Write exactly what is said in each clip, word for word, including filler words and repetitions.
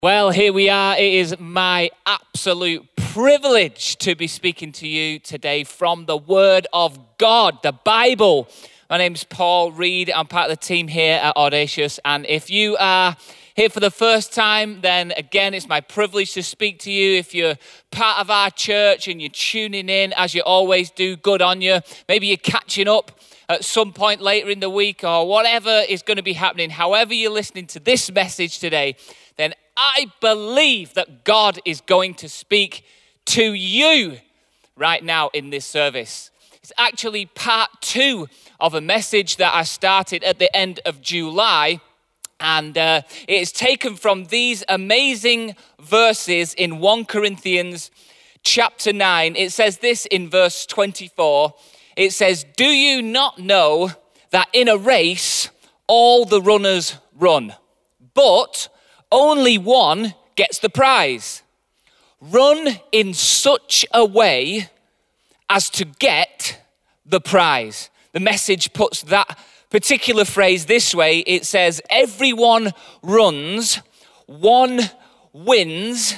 Well, here we are. It is my absolute privilege to be speaking to you today from the Word of God, the Bible. My name's Paul Reed. I'm part of the team here at Audacious. And if you are here for the first time, then again, it's my privilege to speak to you. If you're part of our church and you're tuning in, as you always do, good on you. Maybe you're catching up at some point later in the week or whatever is going to be happening. However you're listening to this message today, then I believe that God is going to speak to you right now in this service. It's actually part two of a message that I started at the end of July. And uh, it is taken from these amazing verses in First Corinthians chapter nine. It says this in verse twenty-four. It says, "Do you not know that in a race all the runners run, but only one gets the prize? Run in such a way as to get the prize." The Message puts that particular phrase this way. It says, "Everyone runs, one wins,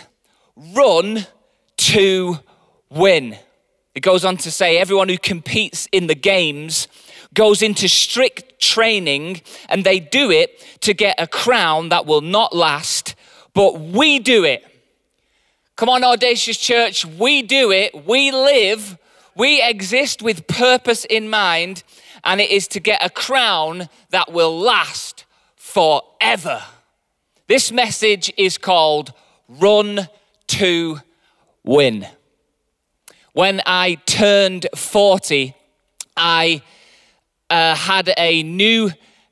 run to win." It goes on to say, everyone who competes in the games goes into strict training, and they do it to get a crown that will not last, but we do it. Come on, Audacious Church, we do it, we live, we exist with purpose in mind, and it is to get a crown that will last forever. This message is called Run to Win. When I turned forty, I uh, had a new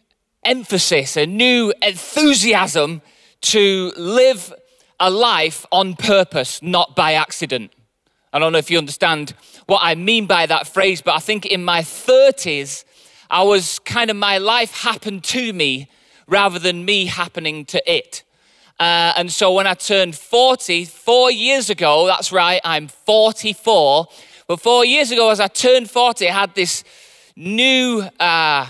emphasis, a new enthusiasm to live a life on purpose, not by accident. I don't know if you understand what I mean by that phrase, but I think in my thirties, I was kind of, my life happened to me rather than me happening to it. Uh, and so when I turned forty, four years ago, that's right, I'm forty-four, but four years ago as I turned forty, I had this new uh,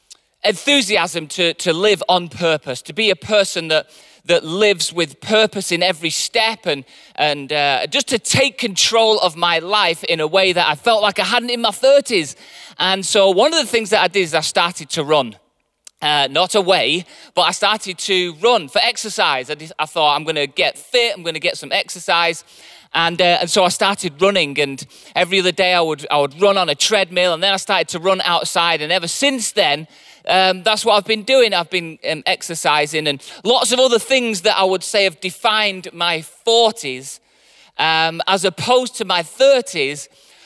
enthusiasm to, to live on purpose, to be a person that that lives with purpose in every step, and and uh, just to take control of my life in a way that I felt like I hadn't in my thirties. And so one of the things that I did is I started to run. Uh, not away, but I started to run for exercise. I, just, I thought, I'm going to get fit, I'm going to get some exercise. And uh, and so I started running, and every other day I would I would run on a treadmill, and then I started to run outside. And ever since then, um, that's what I've been doing. I've been um, exercising, and lots of other things that I would say have defined my forties um, as opposed to my thirties.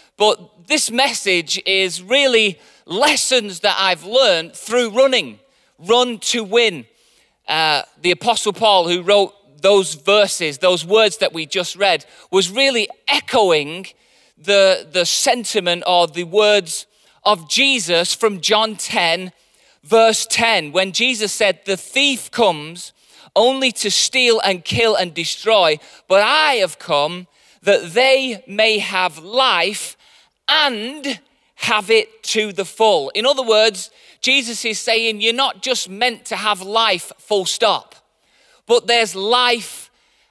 But this message is really lessons that I've learned through running. Run to win. Uh, the Apostle Paul, who wrote those verses, those words that we just read, was really echoing the, the sentiment or the words of Jesus from John ten, verse ten, when Jesus said, "The thief comes only to steal and kill and destroy, but I have come that they may have life and have it to the full." In other words, Jesus is saying you're not just meant to have life full stop, but there's life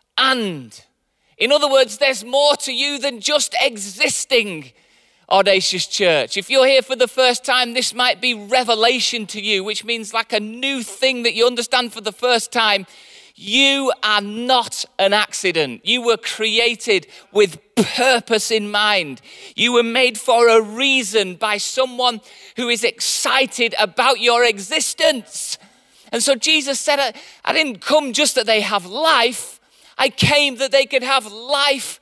and. In other words, there's more to you than just existing, Audacious Church. If you're here for the first time, this might be revelation to you, which means like a new thing that you understand for the first time. You are not an accident. You were created with purpose in mind. You were made for a reason by someone who is excited about your existence. And so Jesus said, I, I didn't come just that they have life. I came that they could have life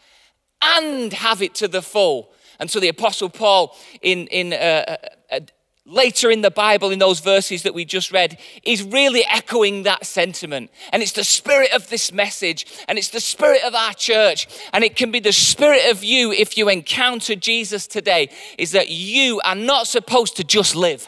and have it to the full. And so the Apostle Paul in, in uh, uh, later in the Bible, in those verses that we just read, is really echoing that sentiment. And it's the spirit of this message, and it's the spirit of our church, and it can be the spirit of you if you encounter Jesus today, is that you are not supposed to just live.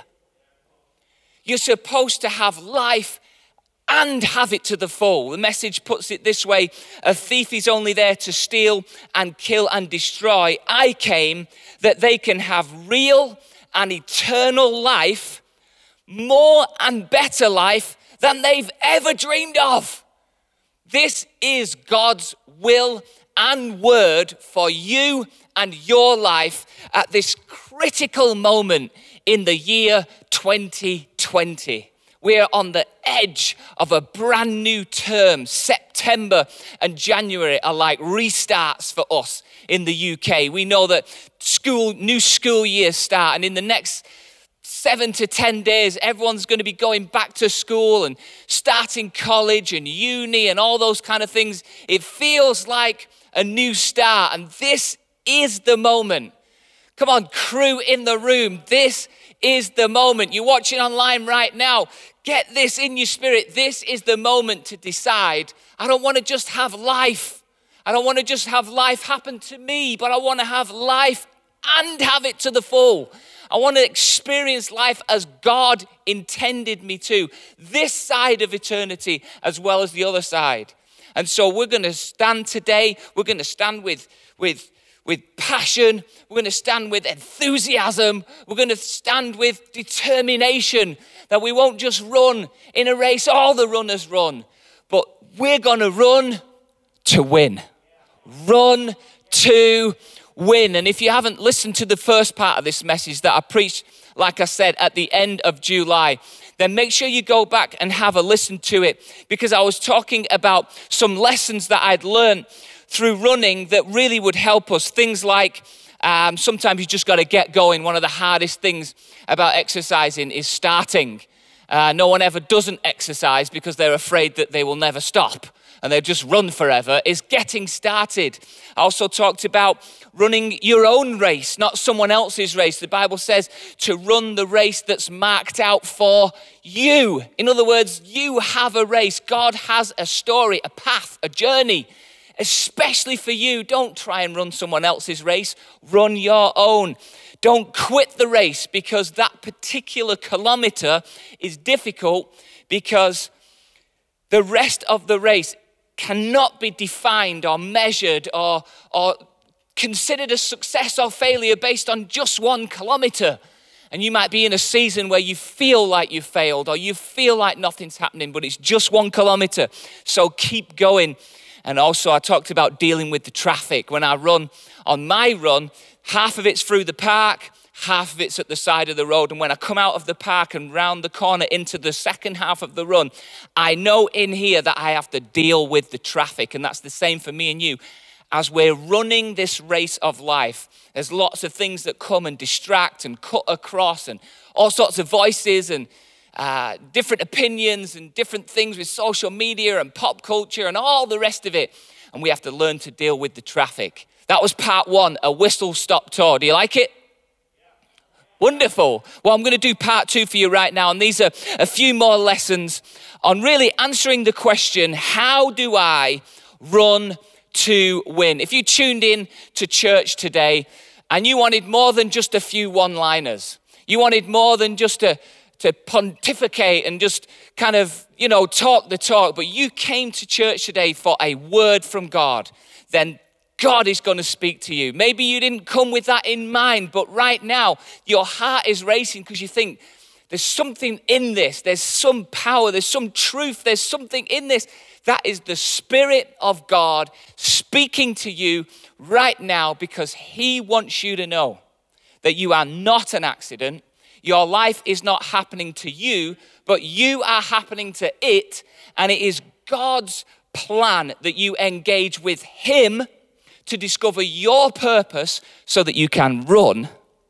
You're supposed to have life and have it to the full. The Message puts it this way: a thief is only there to steal and kill and destroy. I came that they can have real and eternal life, more and better life than they've ever dreamed of. This is God's will and word for you and your life at this critical moment in the year twenty twenty. We are on the edge of a brand new term. September and January are like restarts for us in the U K. We know that school, new school years start, and in the next seven to ten days, everyone's going to be going back to school and starting college and uni and all those kind of things. It feels like a new start, and this is the moment. Come on, crew in the room, this is the moment. You're watching online right now. Get this in your spirit. This is the moment to decide, I don't want to just have life. I don't want to just have life happen to me, but I want to have life and have it to the full. I want to experience life as God intended me to, this side of eternity as well as the other side. And so we're going to stand today. We're going to stand with, with, with passion. We're going to stand with enthusiasm. We're going to stand with determination that we won't just run in a race all the runners run, but we're going to run to win. Run to win. And if you haven't listened to the first part of this message that I preached, like I said, at the end of July, then make sure you go back and have a listen to it, because I was talking about some lessons that I'd learned through running that really would help us. Things like um, sometimes you just got to get going. One of the hardest things about exercising is starting. Uh, no one ever doesn't exercise because they're afraid that they will never stop and they'll just run forever, is getting started. I also talked about running your own race, not someone else's race. The Bible says to run the race that's marked out for you. In other words, you have a race. God has a story, a path, a journey, especially for you. Don't try and run someone else's race. Run your own. Don't quit the race because that particular kilometer is difficult, because the rest of the race cannot be defined or measured or, or considered a success or failure based on just one kilometer. And you might be in a season where you feel like you failed or you feel like nothing's happening, but it's just one kilometer. So keep going. And also I talked about dealing with the traffic. When I run, on my run, half of it's through the park, half of it's at the side of the road. And when I come out of the park and round the corner into the second half of the run, I know in here that I have to deal with the traffic. And that's the same for me and you. As we're running this race of life, there's lots of things that come and distract and cut across, and all sorts of voices and uh, different opinions and different things with social media and pop culture and all the rest of it. And we have to learn to deal with the traffic. That was part one, a whistle-stop tour. Do you like it? Wonderful. Well, I'm going to do part two for you right now. And these are a few more lessons on really answering the question, how do I run to win? If you tuned in to church today and you wanted more than just a few one-liners, you wanted more than just to, to pontificate and just kind of, you know, talk the talk, but you came to church today for a word from God, then God is going to speak to you. Maybe you didn't come with that in mind, but right now your heart is racing because you think there's something in this. There's some power. There's some truth. There's something in this. That is the Spirit of God speaking to you right now, because he wants you to know that you are not an accident. Your life is not happening to you, but you are happening to it. And it is God's plan that you engage with him to discover your purpose so that you can run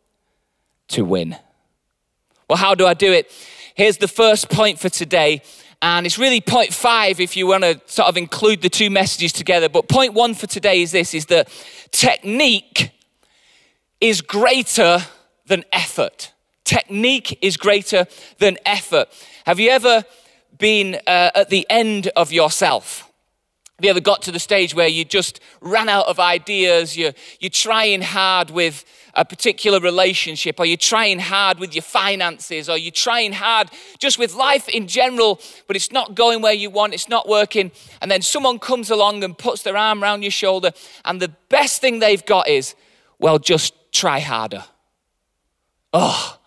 to win. Well, how do I do it? Here's the first point for today. And it's really point five if you want to sort of include the two messages together. But point one for today is this, is that technique is greater than effort. Technique is greater than effort. Have you ever been uh, at the end of yourself? Have you ever got to the stage where you just ran out of ideas, you're, you're trying hard with a particular relationship, or you're trying hard with your finances, or you're trying hard just with life in general, but it's not going where you want, it's not working, and then someone comes along and puts their arm around your shoulder, and the best thing they've got is, well, just try harder. Oh,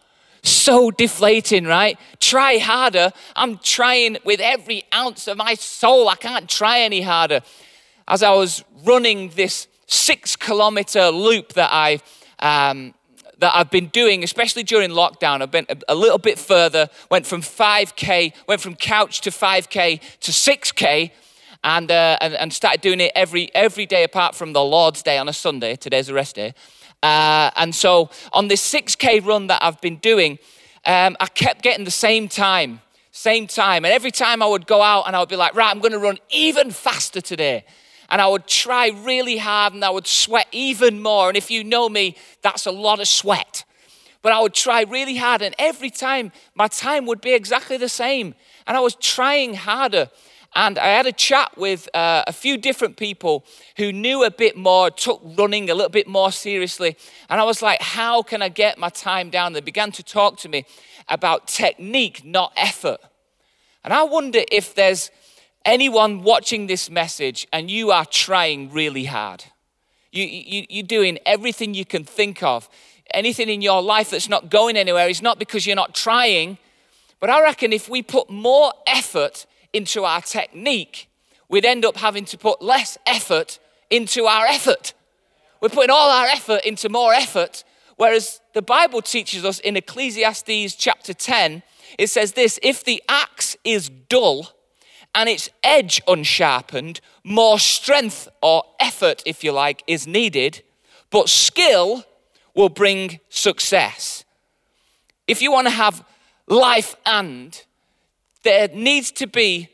so deflating, right? Try harder. I'm trying with every ounce of my soul. I can't try any harder. As I was running this six kilometer loop that I um, that I've been doing, especially during lockdown, I've been a, a little bit further, went from five K, went from couch to five K to six K, and, uh, and, and started doing it every, every day apart from the Lord's Day on a Sunday. Today's a rest day. Uh, and so on this six K run that I've been doing, um, I kept getting the same time, same time. And every time I would go out and I would be like, right, I'm going to run even faster today. And I would try really hard and I would sweat even more. And if you know me, that's a lot of sweat. But I would try really hard, and every time my time would be exactly the same. And I was trying harder. And I had a chat with uh, a few different people who knew a bit more, took running a little bit more seriously. And I was like, how can I get my time down? They began to talk to me about technique, not effort. And I wonder if there's anyone watching this message and you are trying really hard. You, you, you're doing everything you can think of. Anything in your life that's not going anywhere is not because you're not trying. But I reckon if we put more effort into our technique, we'd end up having to put less effort into our effort. We're putting all our effort into more effort, whereas the Bible teaches us in Ecclesiastes chapter ten, it says this: if the axe is dull and its edge unsharpened, more strength or effort, if you like, is needed, but skill will bring success. If you want to have life, and there needs to be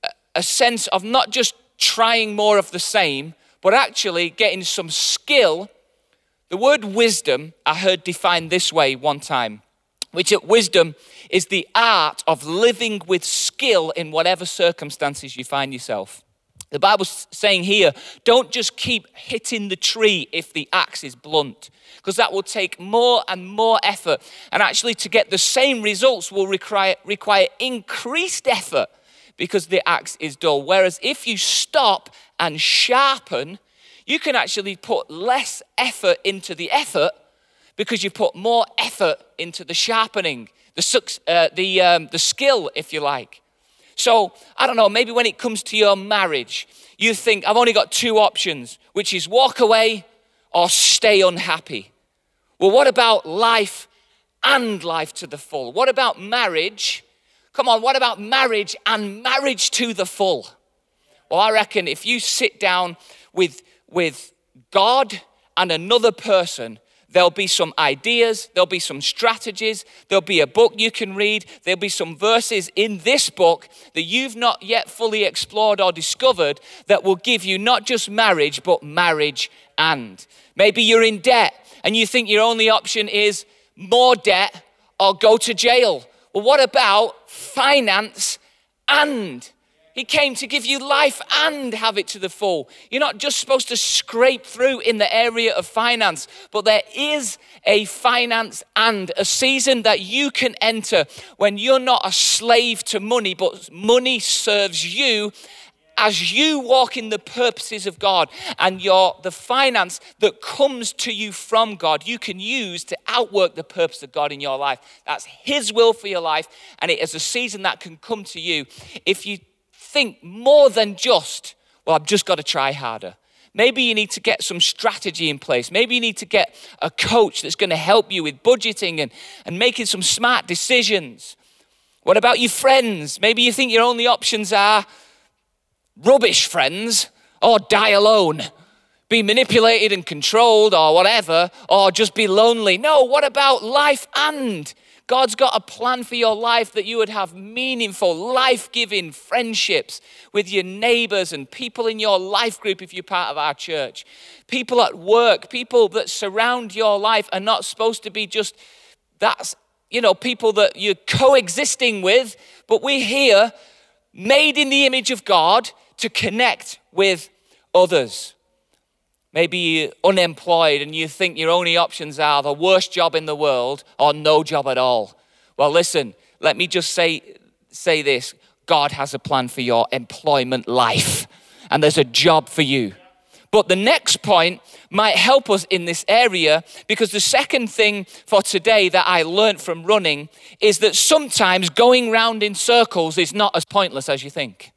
a sense of not just trying more of the same, but actually getting some skill. The word wisdom I heard defined this way one time, which wisdom is the art of living with skill in whatever circumstances you find yourself. The Bible's saying here, don't just keep hitting the tree if the axe is blunt, because that will take more and more effort. And actually to get the same results will require, require increased effort because the axe is dull. Whereas if you stop and sharpen, you can actually put less effort into the effort because you put more effort into the sharpening, the, uh, the, um, the skill, if you like. So, I don't know, maybe when it comes to your marriage, you think, I've only got two options, which is walk away or stay unhappy. Well, what about life and life to the full? What about marriage? Come on, what about marriage and marriage to the full? Well, I reckon if you sit down with, with God and another person, there'll be some ideas, there'll be some strategies, there'll be a book you can read, there'll be some verses in this book that you've not yet fully explored or discovered that will give you not just marriage, but marriage and. Maybe you're in debt and you think your only option is more debt or go to jail. Well, what about finance and? He came to give you life and have it to the full. You're not just supposed to scrape through in the area of finance, but there is a finance and a season that you can enter when you're not a slave to money, but money serves you as you walk in the purposes of God, and your the finance that comes to you from God, you can use to outwork the purpose of God in your life. That's His will for your life, and it is a season that can come to you if you think more than just, well, I've just got to try harder. Maybe you need to get some strategy in place. Maybe you need to get a coach that's going to help you with budgeting and, and making some smart decisions. What about your friends? Maybe you think your only options are rubbish friends, or die alone, be manipulated and controlled or whatever, or just be lonely. No, what about life and? God's got a plan for your life that you would have meaningful, life-giving friendships with your neighbors and people in your life group if you're part of our church. People at work, people that surround your life are not supposed to be just, that's, you know, people that you're coexisting with, but we're here, made in the image of God, to connect with others. Maybe you're unemployed and you think your only options are the worst job in the world or no job at all. Well, listen, let me just say, say this. God has a plan for your employment life, and there's a job for you. But But the next point might help us in this area, because the second thing for today that I learned from running is that sometimes going round in circles is not as pointless as you think.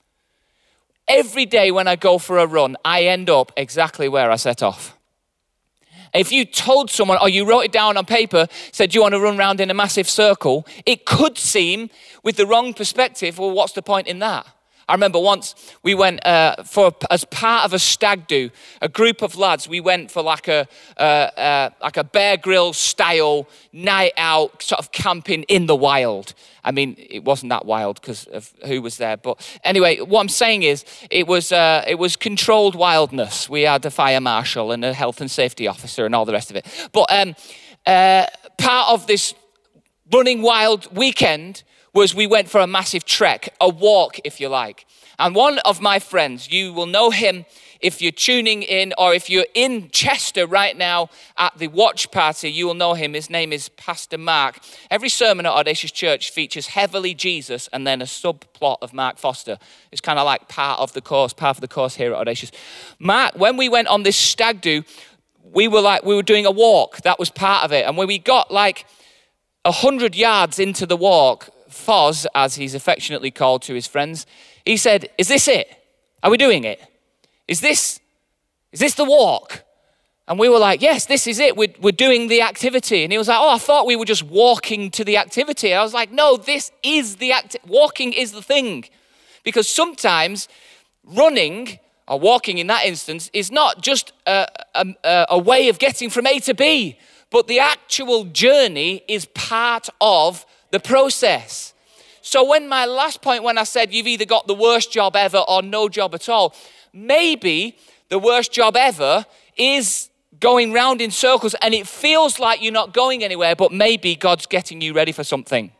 Every day when I go for a run, I end up exactly where I set off. If you told someone, or you wrote it down on paper, said you want to run around in a massive circle, it could seem, with the wrong perspective, well, what's the point in that? I remember once we went uh, for as part of a stag do, a group of lads. We went for like a uh, uh, like a Bear Grylls style night out, sort of camping in the wild. I mean, it wasn't that wild because of who was there, but anyway, what I'm saying is, it was uh, it was controlled wildness. We had a fire marshal and a health and safety officer and all the rest of it. But um, uh, part of this running wild weekend was we went for a massive trek, a walk, if you like. And one of my friends, you will know him if you're tuning in, or if you're in Chester right now at the watch party, you will know him. His name is Pastor Mark. Every sermon at Audacious Church features heavily Jesus and then a subplot of Mark Foster. It's kind of like part of the course, part of the course here at Audacious. Mark, when we went on this stag do, we were like, we were doing a walk. That was part of it. And when we got like a hundred yards into the walk, Foz, as he's affectionately called to his friends, he said, "Is this it? Are we doing it? Is this, is this the walk?" And we were like, "Yes, this is it. We're, we're doing the activity." And he was like, "Oh, I thought we were just walking to the activity." I was like, "No, this is the acti- walking is the thing." Because sometimes running, or walking in that instance, is not just a, a, a way of getting from A to B, but the actual journey is part of the process. So when my last point, when I said you've either got the worst job ever or no job at all, maybe the worst job ever is going round in circles and it feels like you're not going anywhere, but maybe God's getting you ready for something.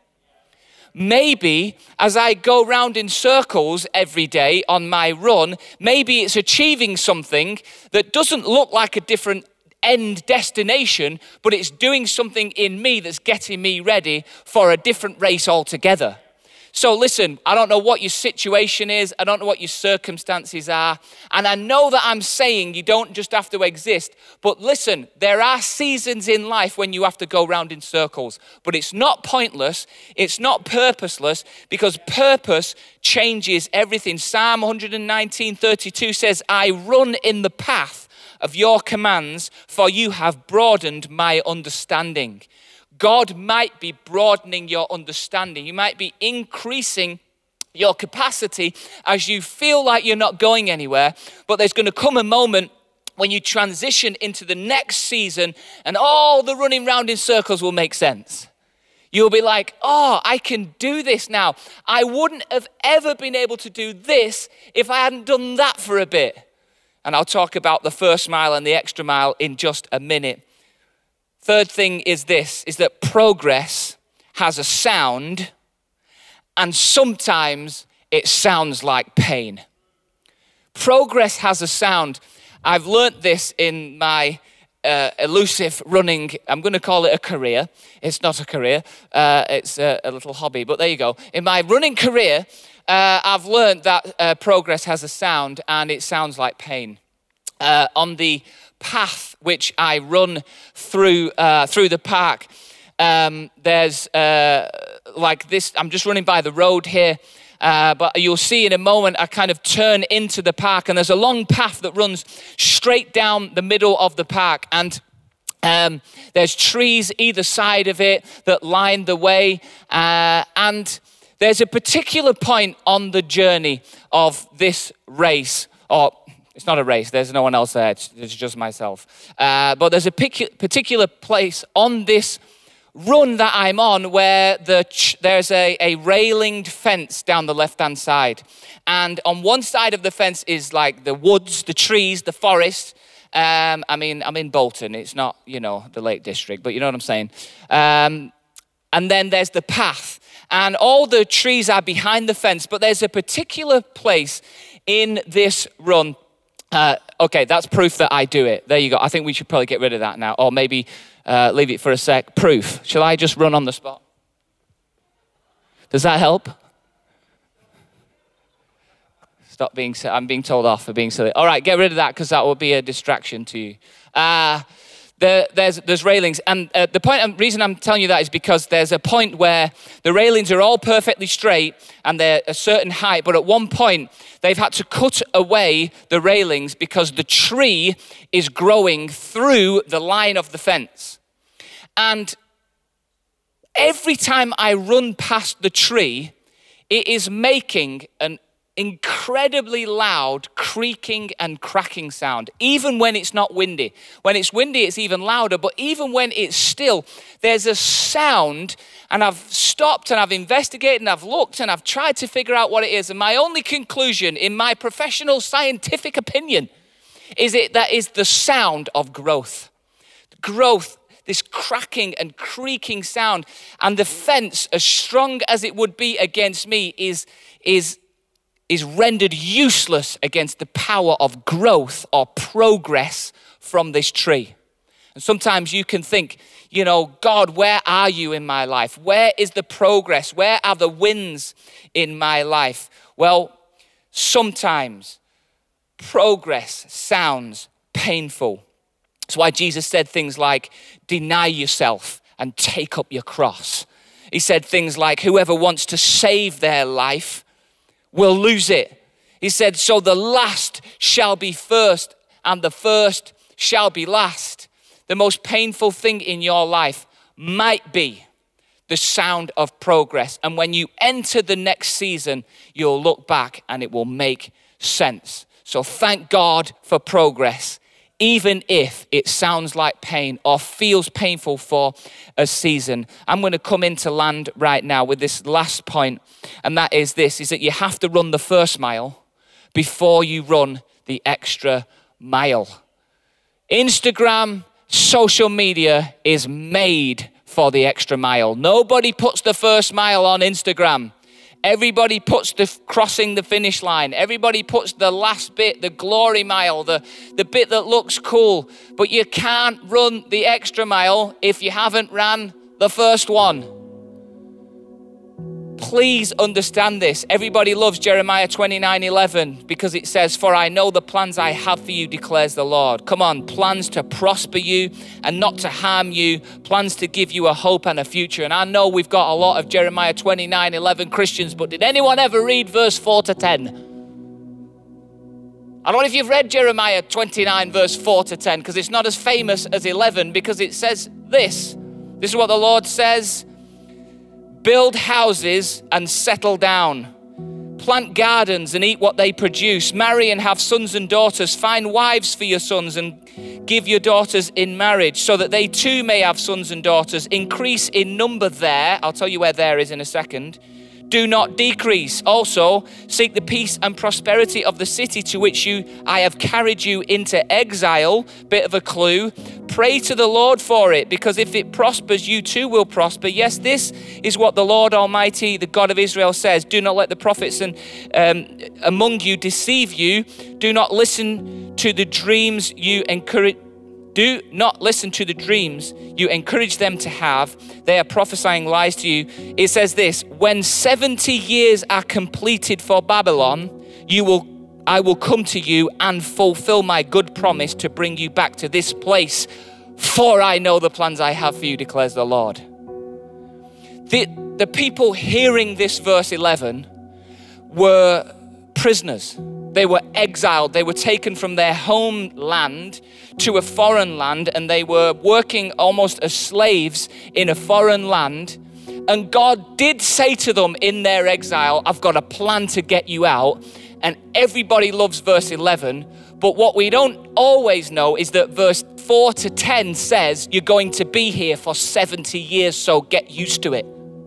Maybe as I go round in circles every day on my run, maybe it's achieving something that doesn't look like a different end destination, but it's doing something in me that's getting me ready for a different race altogether. So listen, I don't know what your situation is. I don't know what your circumstances are. And I know that I'm saying you don't just have to exist. But listen, there are seasons in life when you have to go round in circles. But it's not pointless. It's not purposeless, because purpose changes everything. Psalm one nineteen thirty-two says, "I run in the path of your commands, for you have broadened my understanding." God might be broadening your understanding. You might be increasing your capacity as you feel like you're not going anywhere. But there's going to come a moment when you transition into the next season and all the running round in circles will make sense. You'll be like, "Oh, I can do this now. I wouldn't have ever been able to do this if I hadn't done that for a bit." And I'll talk about the first mile and the extra mile in just a minute. Third thing is this, is that progress has a sound, and sometimes it sounds like pain. Progress has a sound. I've learnt this in my uh, elusive running, I'm going to call it a career. It's not a career, uh, it's a, a little hobby, but there you go. In my running career, uh, I've learned that uh, progress has a sound, and it sounds like pain. Uh, on the path which I run through uh, through the park, um, there's uh, like this, I'm just running by the road here, uh, but you'll see in a moment I kind of turn into the park, and there's a long path that runs straight down the middle of the park, and um, there's trees either side of it that line the way, uh, and there's a particular point on the journey of this race, or it's not a race, there's no one else there, it's, it's just myself. Uh, but there's a pic- particular place on this run that I'm on where the ch- there's a, a railinged fence down the left-hand side. And on one side of the fence is like the woods, the trees, the forest. Um, I mean, I'm in Bolton, it's not, you know, the Lake District, but you know what I'm saying. Um, and then there's the path. And all the trees are behind the fence, but there's a particular place in this run. Uh, okay, that's proof that I do it. There you go. I think we should probably get rid of that now. Or maybe uh, leave it for a sec. Proof. Shall I just run on the spot? Does that help? Stop being silly. I'm being told off for being silly. All right, get rid of that because that will be a distraction to you. Uh, there, there's, there's railings. And uh, the point, and reason I'm telling you that is because there's a point where the railings are all perfectly straight and they're a certain height. But at one point, they've had to cut away the railings because the tree is growing through the line of the fence. And every time I run past the tree, it is making an incredibly loud creaking and cracking sound, even when it's not windy. When it's windy, it's even louder, but even when it's still, there's a sound, and I've stopped and I've investigated and I've looked and I've tried to figure out what it is, and my only conclusion, in my professional scientific opinion, is it that is the sound of growth. Growth, this cracking and creaking sound, and the fence, as strong as it would be against me, is is is rendered useless against the power of growth or progress from this tree. And sometimes you can think, you know, God, where are you in my life? Where is the progress? Where are the wins in my life? Well, sometimes progress sounds painful. That's why Jesus said things like, deny yourself and take up your cross. He said things like, whoever wants to save their life will lose it. He said, so the last shall be first and the first shall be last. The most painful thing in your life might be the sound of progress. And when you enter the next season, you'll look back and it will make sense. So thank God for progress, even if it sounds like pain or feels painful for a season. I'm going to come into land right now with this last point, and that is this, is that you have to run the first mile before you run the extra mile. Instagram, social media is made for the extra mile. Nobody puts the first mile on Instagram. Everybody puts the crossing the finish line. Everybody puts the last bit, the glory mile, the, the bit that looks cool. But you can't run the extra mile if you haven't ran the first one. Please understand this. Everybody loves Jeremiah twenty-nine eleven because it says, for I know the plans I have for you, declares the Lord. Come on, plans to prosper you and not to harm you, plans to give you a hope and a future. And I know we've got a lot of Jeremiah twenty-nine eleven Christians, but did anyone ever read verse four to ten? I don't know if you've read Jeremiah twenty-nine verse four to ten, because it's not as famous as eleven, because it says this. This is what the Lord says. Build houses and settle down. Plant gardens and eat what they produce. Marry and have sons and daughters. Find wives for your sons and give your daughters in marriage so that they too may have sons and daughters. Increase in number there. I'll tell you where there is in a second. Do not decrease. Also, seek the peace and prosperity of the city to which you I have carried you into exile. Bit of a clue. Pray to the Lord for it, because if it prospers, you too will prosper. Yes, this is what the Lord Almighty, the God of Israel, says. Do not let the prophets and um, among you deceive you. Do not listen to the dreams you encourage. Do not listen to the dreams you encourage them to have. They are prophesying lies to you. It says this, when seventy years are completed for Babylon, you will, I will come to you and fulfill my good promise to bring you back to this place. For I know the plans I have for you, declares the Lord. The, the people hearing this verse eleven were prisoners. They were exiled. They were taken from their homeland to a foreign land, and they were working almost as slaves in a foreign land. And God did say to them in their exile, I've got a plan to get you out. And everybody loves verse eleven. But what we don't always know is that verse four to ten says you're going to be here for seventy years, so get used to it.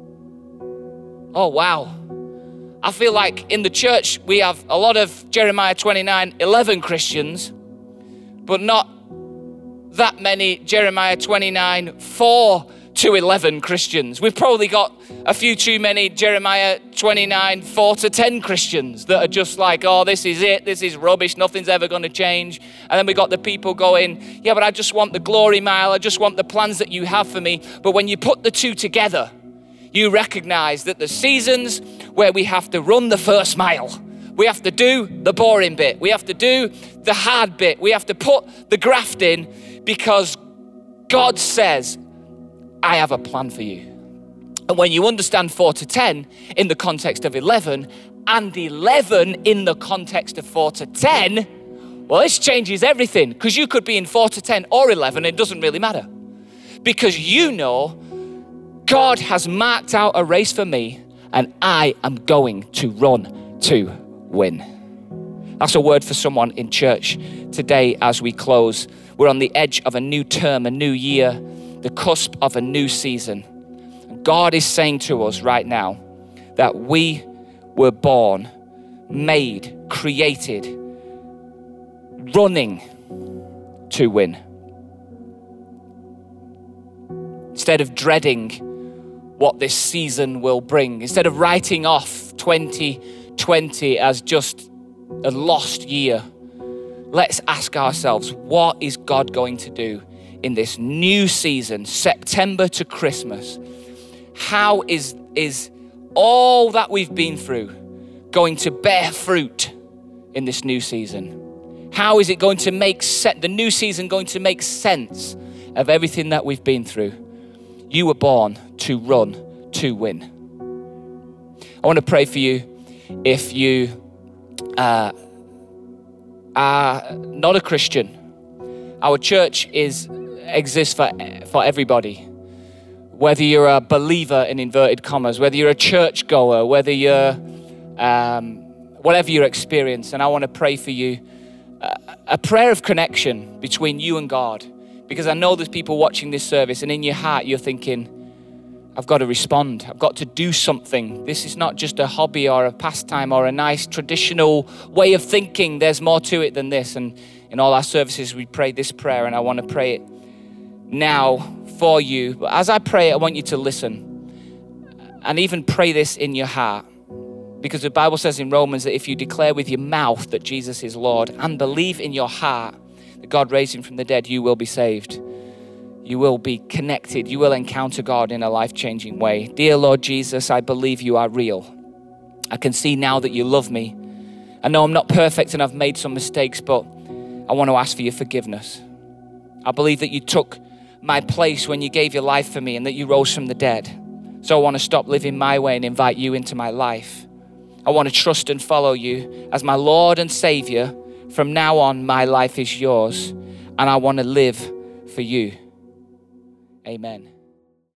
Oh, wow. I feel like in the church, we have a lot of Jeremiah twenty-nine eleven Christians, but not that many Jeremiah twenty-nine four to eleven Christians. We've probably got a few too many Jeremiah twenty-nine four to ten Christians that are just like, oh, this is it. This is rubbish. Nothing's ever going to change. And then we got the people going, yeah, but I just want the glory mile. I just want the plans that you have for me. But when you put the two together, you recognize that the seasons where we have to run the first mile We have to do the boring bit. We have to do the hard bit. We have to put the graft in because God says, I have a plan for you. And when you understand four to ten in the context of eleven and eleven in the context of four to ten, well, this changes everything because you could be in four to ten or eleven. It doesn't really matter because you know God has marked out a race for me and I am going to run to win. That's a word for someone in church today as we close. We're on the edge of a new term, a new year, the cusp of a new season. God is saying to us right now that we were born, made, created, running to win. Instead of dreading what this season will bring, instead of writing off twenty twenty as just a lost year, let's ask ourselves, what is God going to do in this new season, September to Christmas? How is, is all that we've been through going to bear fruit in this new season? How is it going to make se- the new season going to make sense of everything that we've been through? You were born to run, to win. I want to pray for you if you uh, are not a Christian. Our church is exists for, for everybody. Whether you're a believer in inverted commas, whether you're a churchgoer, whether you're um, whatever your experience, and I want to pray for you uh, a prayer of connection between you and God, because I know there's people watching this service and in your heart you're thinking, I've got to respond. I've got to do something. This is not just a hobby or a pastime or a nice traditional way of thinking. There's more to it than this. And in all our services, we pray this prayer, and I want to pray it now for you. But as I pray, I want you to listen and even pray this in your heart, because the Bible says in Romans that if you declare with your mouth that Jesus is Lord and believe in your heart that God raised him from the dead, you will be saved. You will be connected. You will encounter God in a life-changing way. Dear Lord Jesus, I believe you are real. I can see now that you love me. I know I'm not perfect and I've made some mistakes, but I want to ask for your forgiveness. I believe that you took my place when you gave your life for me and that you rose from the dead. So I want to stop living my way and invite you into my life. I want to trust and follow you as my Lord and Savior. From now on, my life is yours, and I want to live for you. Amen.